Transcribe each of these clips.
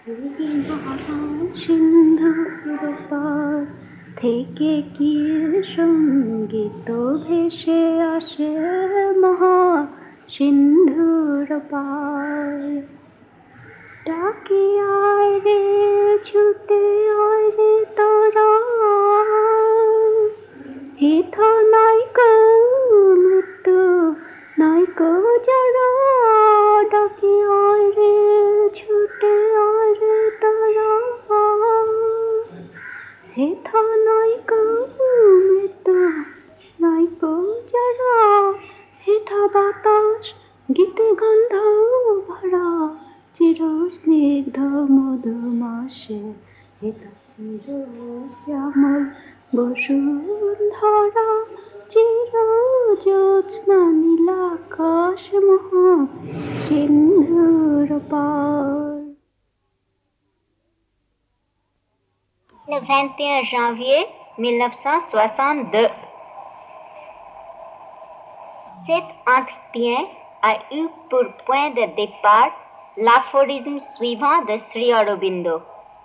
সিন্ধুর পার থেকে কি সঙ্গীত ভেসে আসে মহা সিন্ধুর পার। ডাকে আয় রে ছুটে আয় রে তোরা, হেথ নাইকো মৃত্যু নাইকো যারা। ডাকে আয় রে ছুটে আয় রে তোরা, হেথ নাইকো মৃত্যু নাইকো যারা। হেথা বাতাস গীতে গন্ধ ভরা, চির স্নিগ্ধ মধুমাসে। হেথা চির শ্যামল বসুন্ধরা, চির জ্যোৎস্না নীলাকাশ মহা সিন্ধুর পার। Le 21 janvier 1962, cet entretien a eu pour point de départ l'aphorisme suivant de Sri Aurobindo.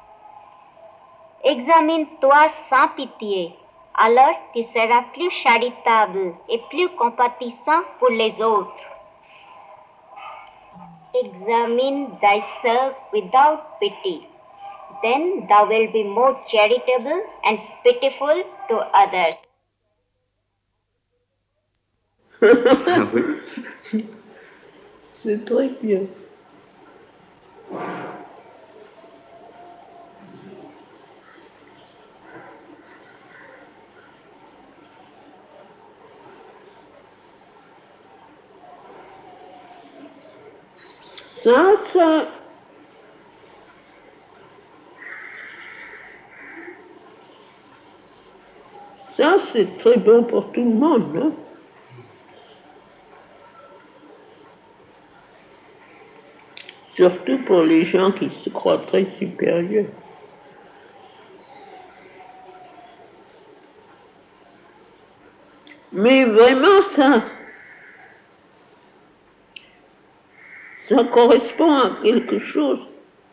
Examine-toi sans pitié, alors tu seras plus charitable et plus compatissant pour les autres. Examine thyself without pity, then thou wilt be more charitable and pitiful to others. C'est très bien. Ça, c'est très bon pour tout le monde, hein? Surtout pour les gens qui se croient très supérieurs. Mais vraiment, ça correspond à quelque chose.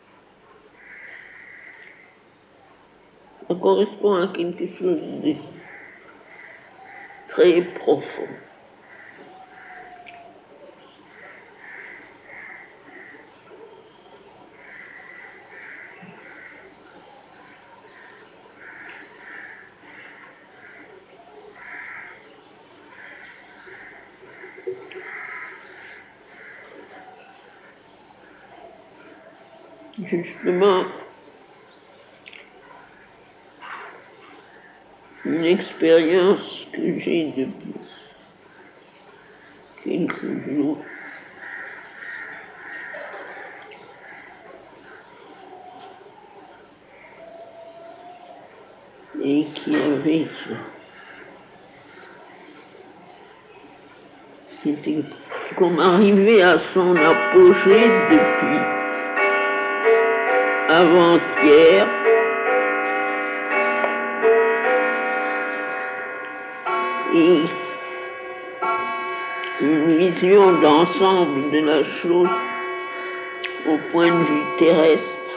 Ça correspond à quelque chose de très profond. Justement, une expérience que j'ai depuis quelques jours. Et qui avait c'était comme arrivé à son apogée depuis avant-hier. Et une vision d'ensemble de la chose au point de vue terrestre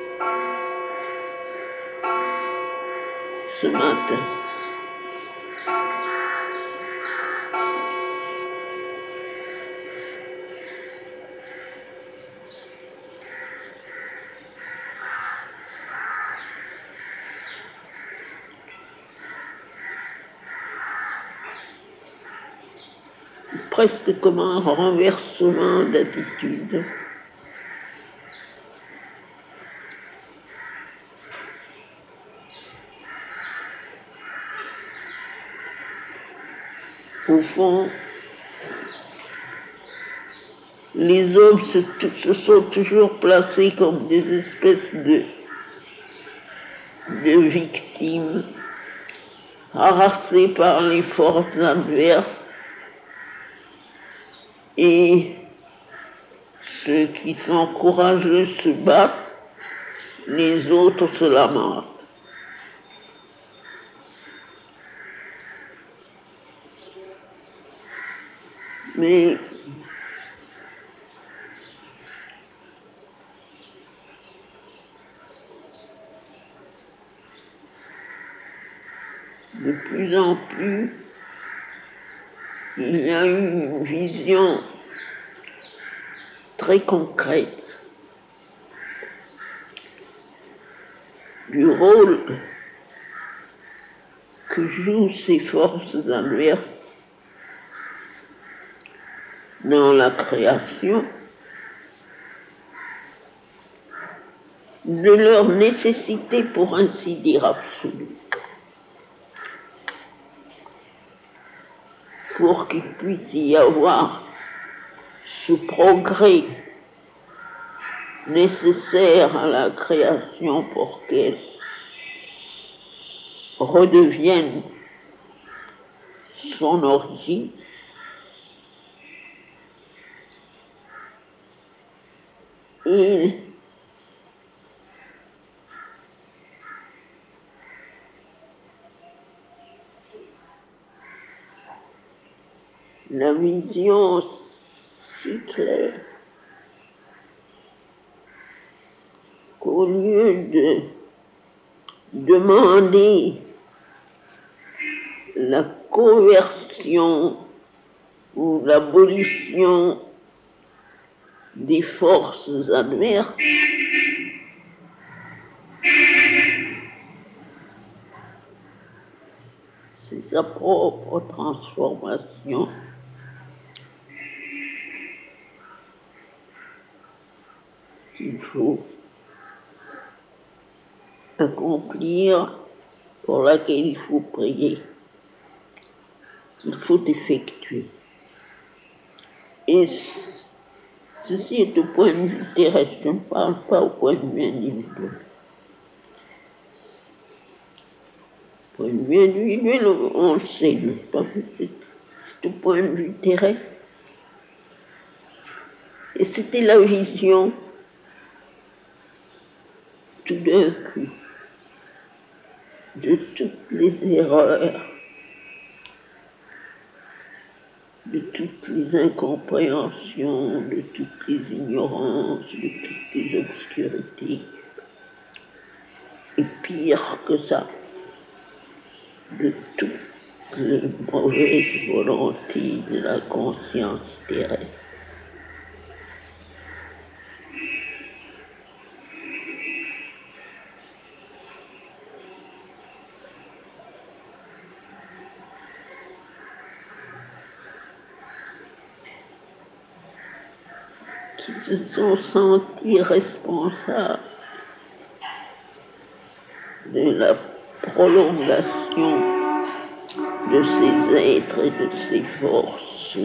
ce matin. Presque comme un renversement d'attitude. Au fond, les hommes se sont toujours placés comme des espèces de victimes, harassées par les forces adverses, et ceux qui sont courageux se battent, les autres se lamentent. Mais de plus en plus, il y a eu une vision très concrète du rôle que jouent ces forces adverses dans la création, de leur nécessité pour ainsi dire absolue, pour qu'il puisse y avoir ce progrès nécessaire à la création pour qu'elle redevienne son origine. Et la vision si claire qu'au lieu de demander la conversion ou l'abolition des forces adverses, c'est sa propre transformation qu'il faut accomplir, pour laquelle il faut prier, qu'il faut effectuer. Et ceci est au point de vue terrestre, je ne parle pas au point de vue individuel. Au point de vue individuel, on le sait, n'est-ce pas? C'est au point de vue terrestre. Et c'était la vision, tout d'un coup, de toutes les erreurs, de toutes les incompréhensions, de toutes les ignorances, de toutes les obscurités. Et pire que ça, de toutes les mauvaises volontés de la conscience terrestre. Qui se sont sentis responsables de la prolongation de ces êtres et de ces forces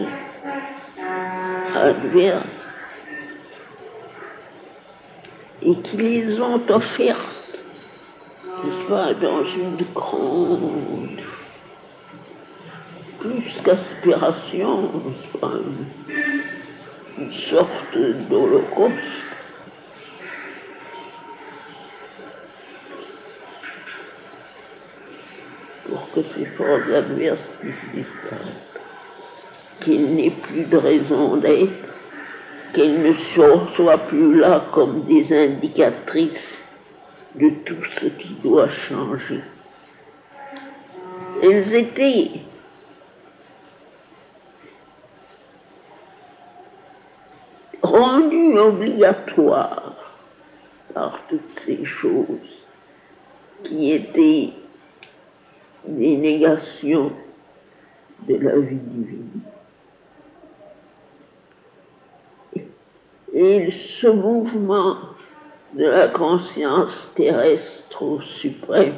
adverses et qui les ont offertes, n'est-ce pas, dans une grande, plus qu'aspiration, n'est-ce pas, une sorte d'holocauste. Pour que ces forces adverses puissent disparaître, qu'il n'ait plus de raison d'être, qu'elles ne soient plus là comme des indicatrices de tout ce qui doit changer. Elles étaient rendues obligatoires par toutes ces choses qui étaient des négations de la vie divine. Et ce mouvement de la conscience terrestre au suprême,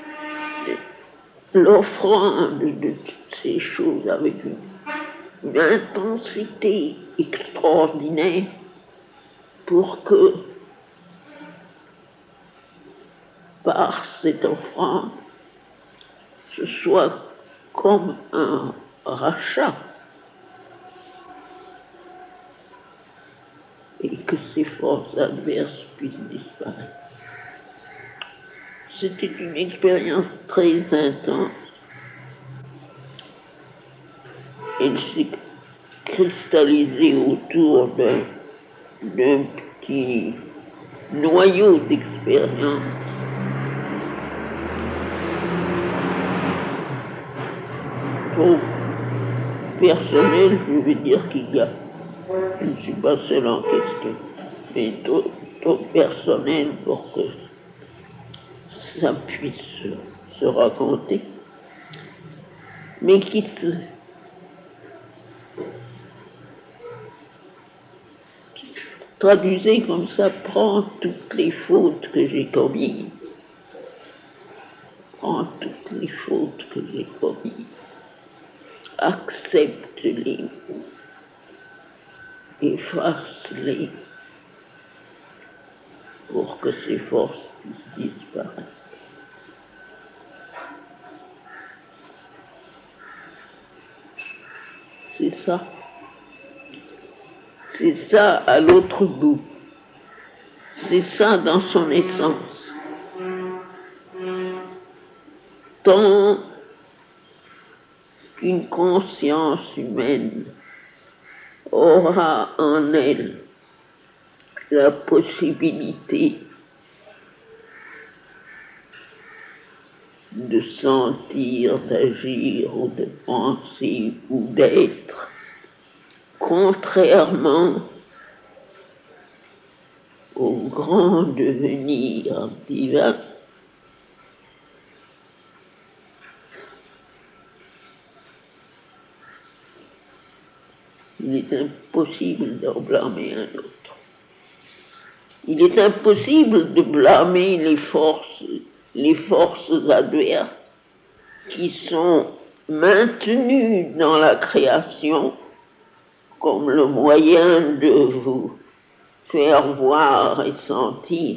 l'offrande de toutes ces choses avec une intensité extraordinaire pour que, par cette offrande, ce soit comme un rachat et que ces forces adverses puissent disparaître. C'était une expérience très intense. Elle s'est cristallisée autour d'un petit noyau d'expérience niveau personnel, je veux dire qu'il y a, je ne suis pas seul en question, mais d'autres personnel pour que ça puisse se raconter, mais qui se traduisait comme ça, prend toutes les fautes que j'ai commises, prend toutes les fautes que j'ai commises, accepte-les, efface-les, pour que ces forces puissent disparaître. C'est ça. C'est ça à l'autre bout. C'est ça dans son essence. Tant qu'une conscience humaine aura en elle la possibilité de sentir, d'agir ou de penser ou d'être, contrairement au grand devenir divin, il est impossible d'en blâmer un autre. Il est impossible de blâmer les forces adverses qui sont maintenues dans la création comme le moyen de vous faire voir et sentir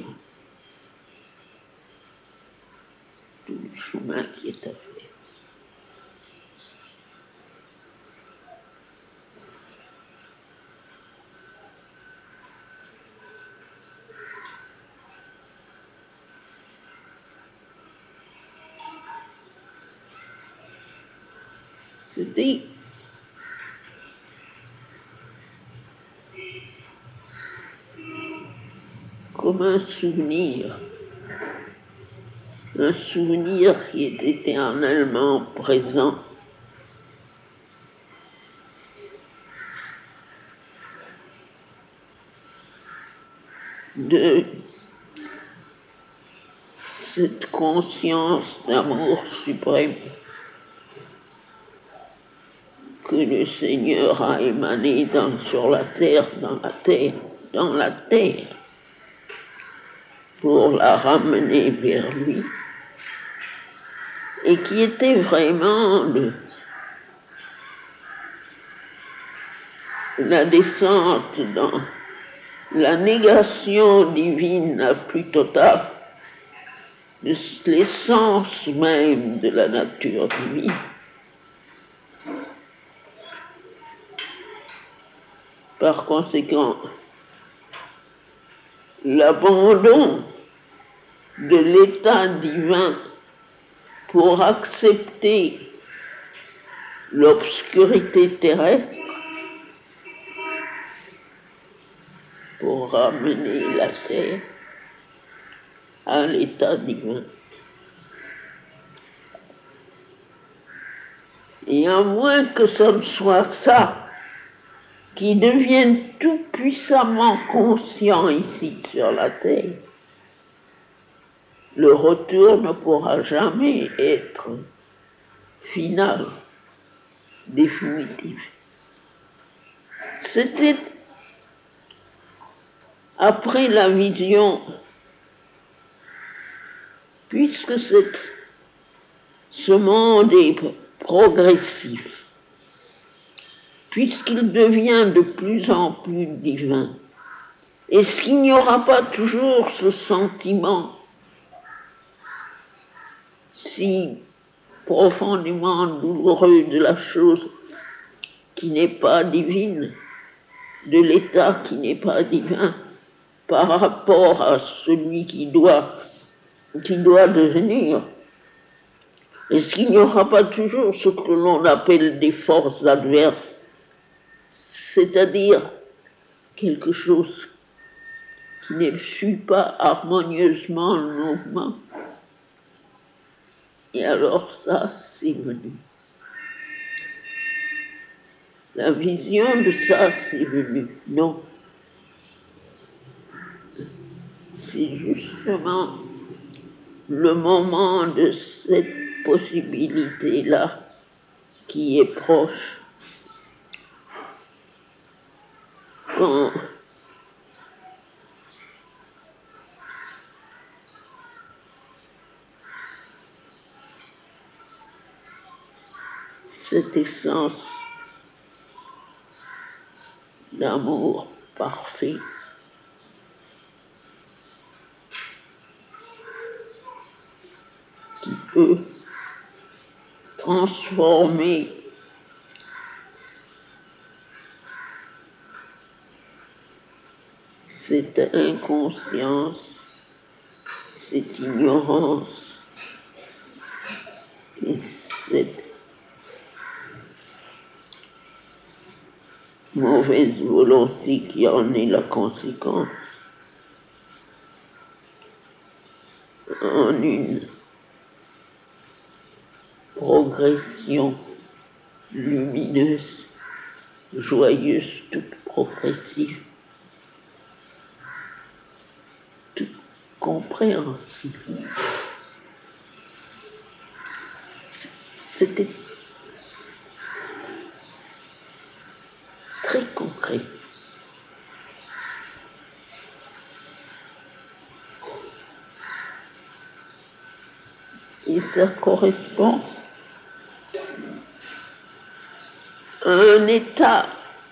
tout le chemin qui est à faire. C'était comme un souvenir qui est éternellement présent. De cette conscience d'amour suprême que le Seigneur a émané sur la terre, dans la terre, pour la ramener vers lui, et qui était vraiment la descente dans la négation divine la plus totale de l'essence même de la nature divine. Par conséquent, l'abandon de l'état divin pour accepter l'obscurité terrestre, pour ramener la terre à l'état divin. Et à moins que ce ne soit ça, qui devienne tout puissamment conscient ici sur la terre, le retour ne pourra jamais être final, définitif. C'était après la vision, puisque ce monde est progressif, puisqu'il devient de plus en plus divin, est-ce qu'il n'y aura pas toujours ce sentiment si profondément douloureux de la chose qui n'est pas divine, de l'état qui n'est pas divin, par rapport à celui qui doit devenir? Est-ce qu'il n'y aura pas toujours ce que l'on appelle des forces adverses, c'est-à-dire quelque chose qui ne suit pas harmonieusement le mouvement? Et alors ça, c'est venu. La vision de ça, c'est venu. Non. C'est justement le moment de cette possibilité-là qui est proche. Quand cette essence d'amour parfait qui peut transformer cette inconscience, cette ignorance et cette mauvaise volonté qui en est la conséquence en une progression lumineuse, joyeuse, toute progressive, toute compréhensible. C'était très concret. Et ça correspond à un état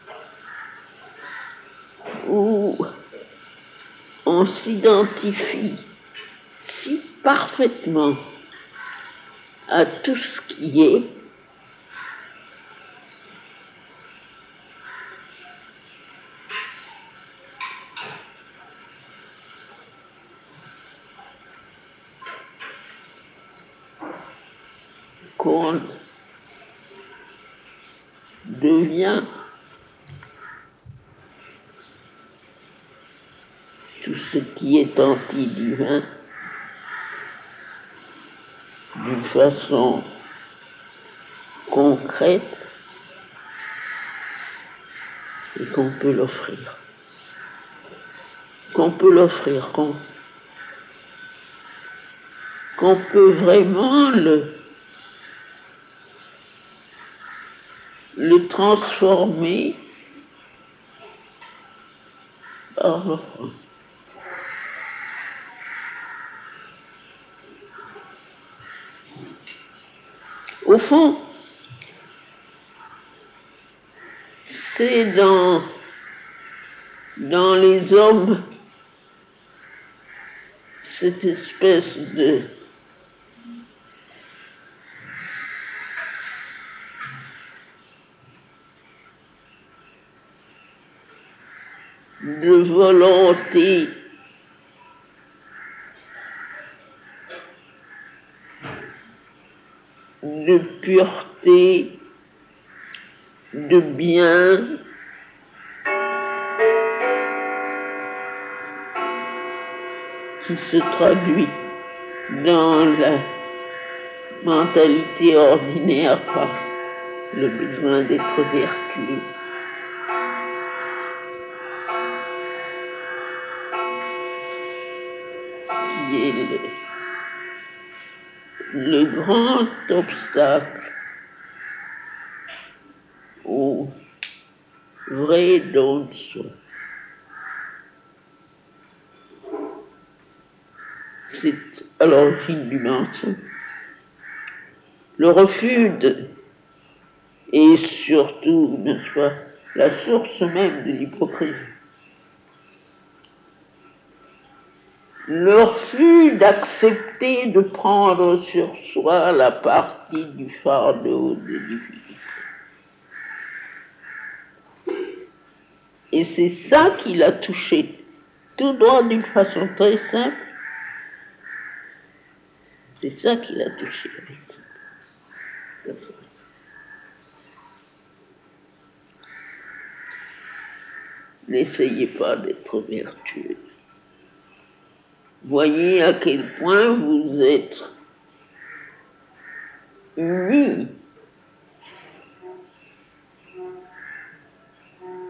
où on s'identifie si parfaitement à tout ce qui est qu'on devient tout ce qui est anti-divin d'une façon concrète et qu'on peut l'offrir. Qu'on peut l'offrir, qu'on peut vraiment le transformer par l'offrande. Au fond, c'est dans les hommes cette espèce de volonté de pureté, de bien, qui se traduit dans la mentalité ordinaire par le besoin d'être vertueux. Qui est le grand obstacle au vrai don de soi. C'est à l'origine du mensonge. Le refus et surtout, n'est-ce pas, la source même de l'hypocrisie. Le refus d'accepter de prendre sur soi la partie du fardeau des difficultés. Et c'est ça qui l'a touché, tout droit d'une façon très simple. C'est ça qui l'a touché avec ça. N'essayez pas d'être vertueux. Voyez à quel point vous êtes unis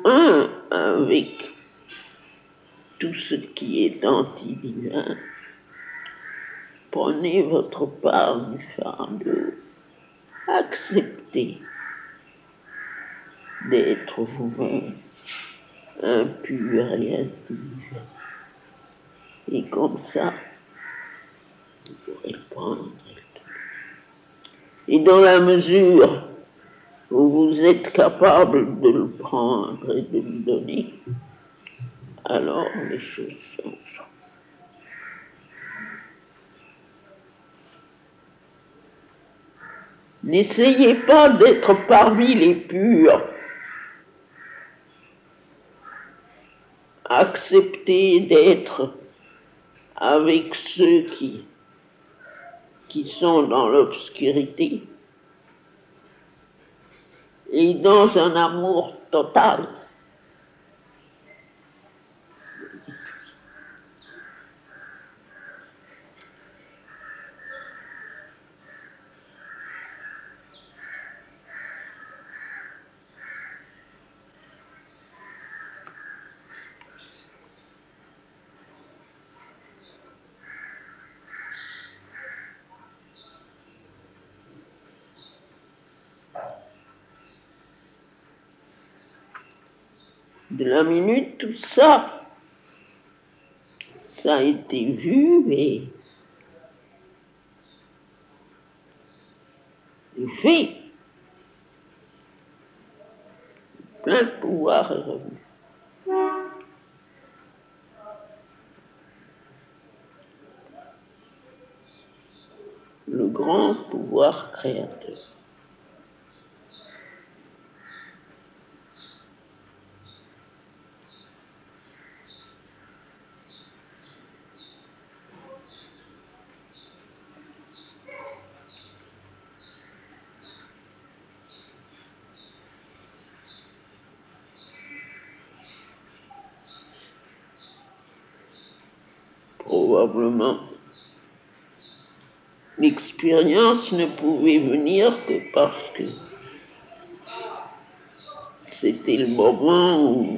un avec tout ce qui est anti-divin. Prenez votre part du fardeau, acceptez d'être vous-même impur et anti-divin. Et comme ça, vous pourrez le prendre. Et dans la mesure où vous êtes capable de le prendre et de le donner, alors les choses changent. N'essayez pas d'être parmi les purs. Acceptez d'être avec ceux qui sont dans l'obscurité et dans un amour total. De la minute tout ça, ça a été vu et fait, plein de pouvoir est revenu. Le grand pouvoir créateur. Probablement, l'expérience ne pouvait venir que parce que c'était le moment où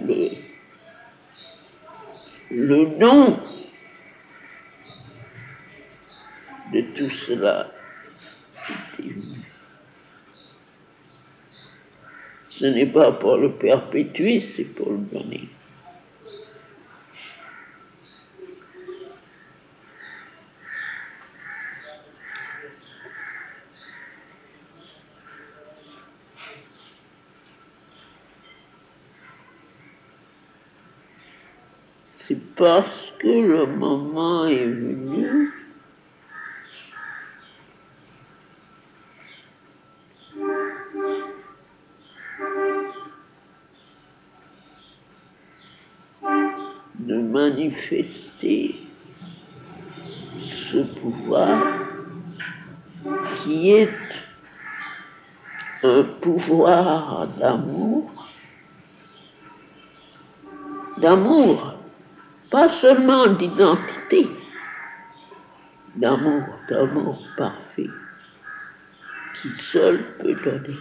le don de tout cela était venu. Ce n'est pas pour le perpétuer, c'est pour le donner. C'est parce que le moment est venu de manifester ce pouvoir qui est un pouvoir d'amour, pas seulement d'identité, d'amour parfait, qui seul peut donner.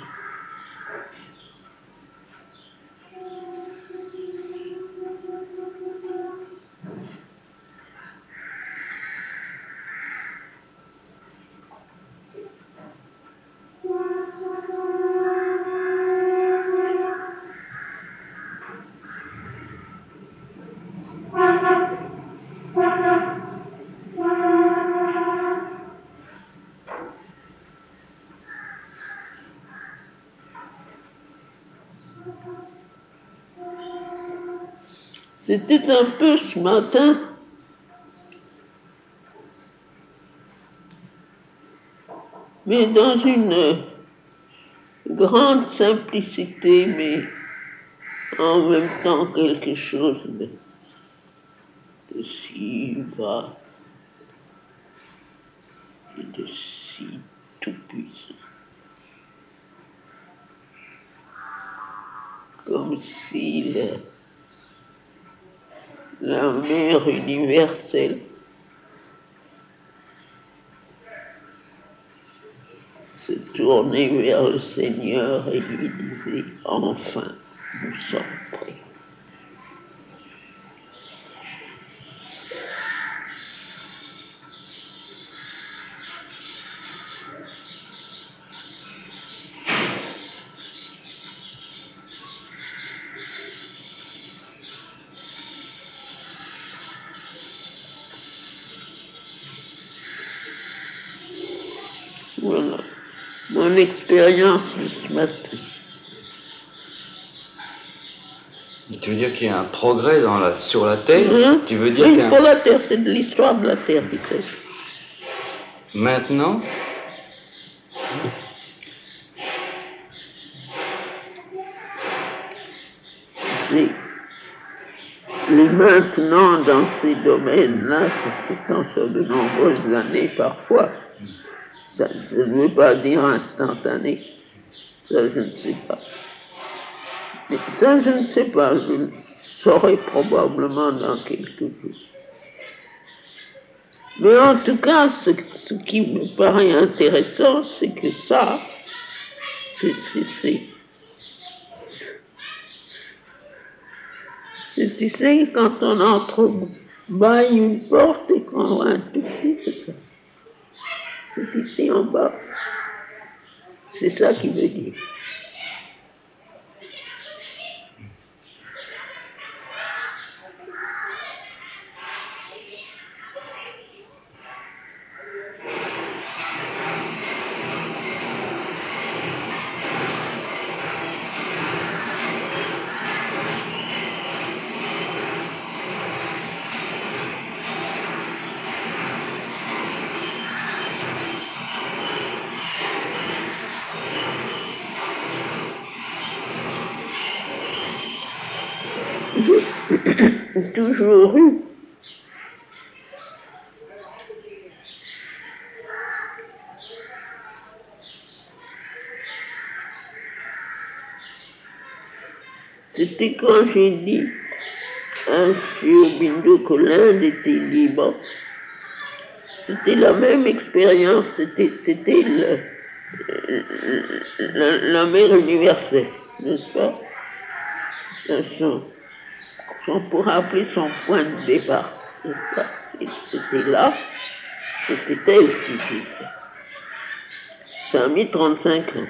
C'était un peu ce matin, mais dans une grande simplicité, mais en même temps quelque chose de si bas et de si tout-puissant. Comme si la mère universelle se tournait vers le Seigneur et lui disait enfin. nous sommes prêts. Voilà mon expérience de ce matin. Tu veux dire qu'il y a un progrès sur la Terre? Hein? Tu veux dire Oui, qu'il y a pour la Terre, c'est de l'histoire de la Terre, tu sais. Maintenant, Les maintenant dans ces domaines-là, ça s'étend sur de nombreuses années parfois. Ça ne veut pas dire instantané. Ça, je ne sais pas. Mais ça, je ne sais pas. Je le saurai probablement dans quelques jours. Mais en tout cas, ce qui me paraît intéressant, c'est que ça, c'est, tu sais, quand on entre bas une porte et qu'on voit un tout petit, c'est ça. C'est ici en bas. C'est ça qui veut dire. J'ai toujours eu c'était quand j'ai dit à M. Bindo que l'Inde était libre. C'était la même expérience, c'était la mer universelle, n'est-ce pas? On pourrait appeler son point de départ, n'est-ce pas? C'était là, c'était elle qui dit ça. Ça a mis 35 ans.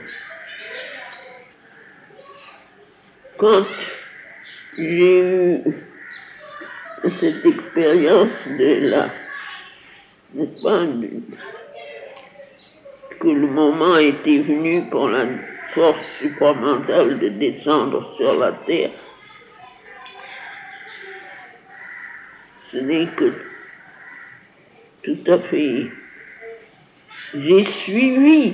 Quand j'ai eu cette expérience de là, n'est-ce pas, que le moment était venu pour la force supramentale de descendre sur la Terre, ce n'est que tout à fait. J'ai suivi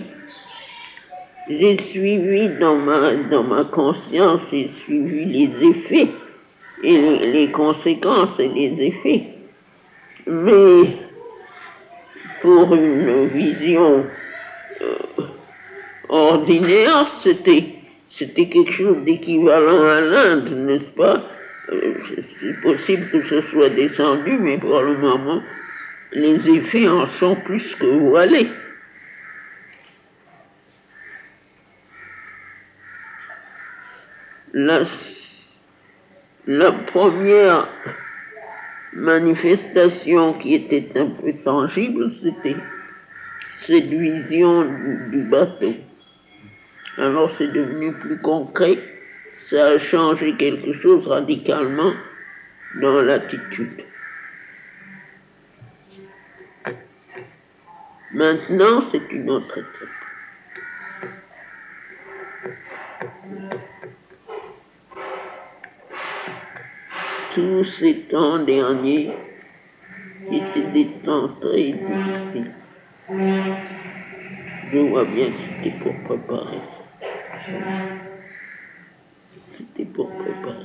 dans ma conscience, j'ai suivi les effets et les conséquences et les effets. Mais pour une vision ordinaire, c'était quelque chose d'équivalent à l'Inde, n'est-ce pas? C'est possible que ce soit descendu, mais pour le moment, les effets en sont plus que voilés. La première manifestation qui était un peu tangible, c'était cette vision du bateau. Alors c'est devenu plus concret, ça a changé quelque chose radicalement dans l'attitude. Maintenant, c'est une autre étape. Tous ces temps derniers étaient des temps très difficiles. Je vois bien que c'était pour préparer ça. C'était pour préparer.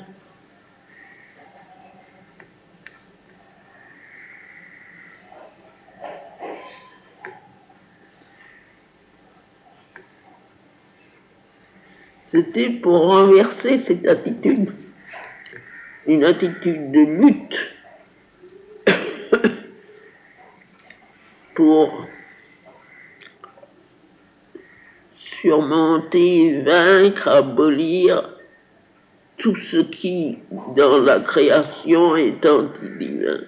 C'était pour renverser cette attitude, une attitude de lutte pour surmonter, vaincre, abolir tout ce qui, dans la création, est anti-divin.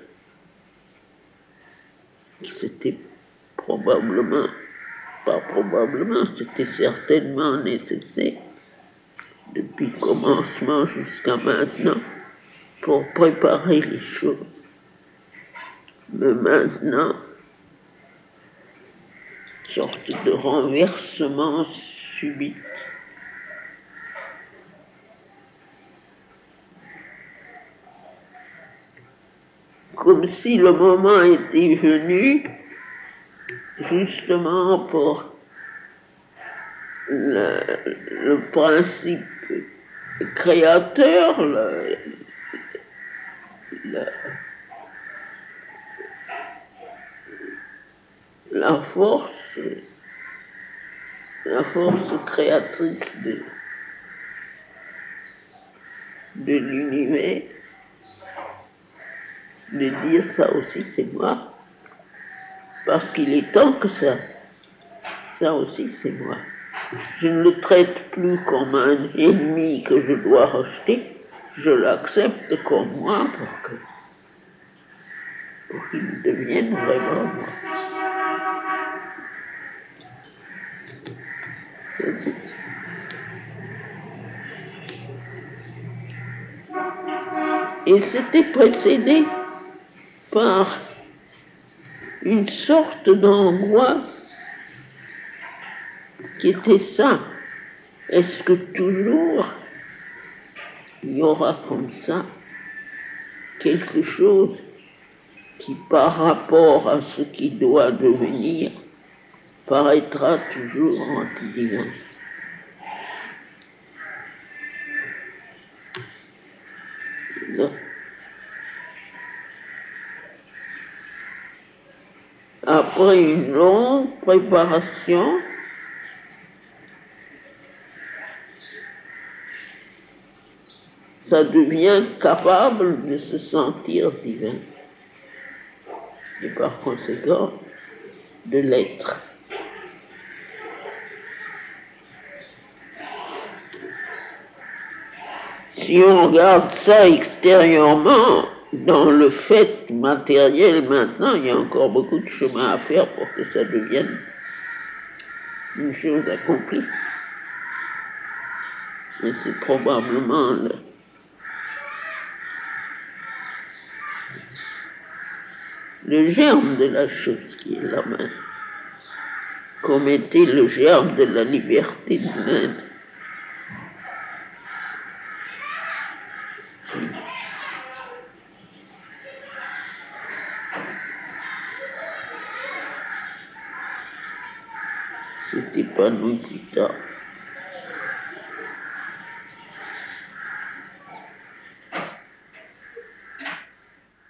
C'était probablement, pas probablement, c'était certainement nécessaire depuis le commencement jusqu'à maintenant pour préparer les choses. Mais maintenant, sorte de renversement subit. Comme si le moment était venu justement pour le principe créateur, la force créatrice de l'univers, de dire ça aussi c'est moi, parce qu'il est temps que ça aussi c'est moi. Je ne le traite plus comme un ennemi que je dois rejeter, je l'accepte comme moi pour qu'il devienne vraiment moi. Et c'était précédé par une sorte d'angoisse qui était ça. Est-ce que toujours il y aura comme ça quelque chose qui, par rapport à ce qui doit devenir, paraîtra toujours anti-divin? Après une longue préparation, ça devient capable de se sentir divin et par conséquent de l'être. Si on regarde ça extérieurement, dans le fait matériel maintenant, il y a encore beaucoup de chemin à faire pour que ça devienne une chose accomplie. Mais c'est probablement le germe de la chose qui est là même, comme était le germe de la liberté de l'Inde. C'était pas non plus tard.